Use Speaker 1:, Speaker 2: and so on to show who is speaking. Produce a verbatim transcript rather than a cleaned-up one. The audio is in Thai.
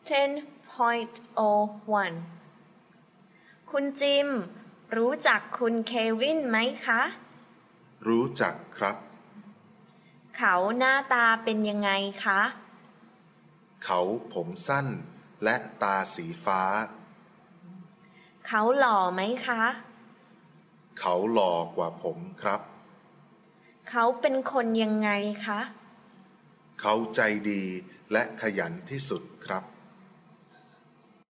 Speaker 1: ten point oh one คุณจิมรู้จักคุณเควินไหมคะ
Speaker 2: รู้จักครับ
Speaker 1: เขาหน้าตาเป็นยังไงคะ
Speaker 2: เขาผมสั้นและตาสีฟ้า
Speaker 1: เขาหล่อไหมคะ
Speaker 2: เขาหล่อกว่าผมครับ
Speaker 1: เขาเป็นคนยังไงคะ
Speaker 2: เขาใจดีและขยันที่สุดครับ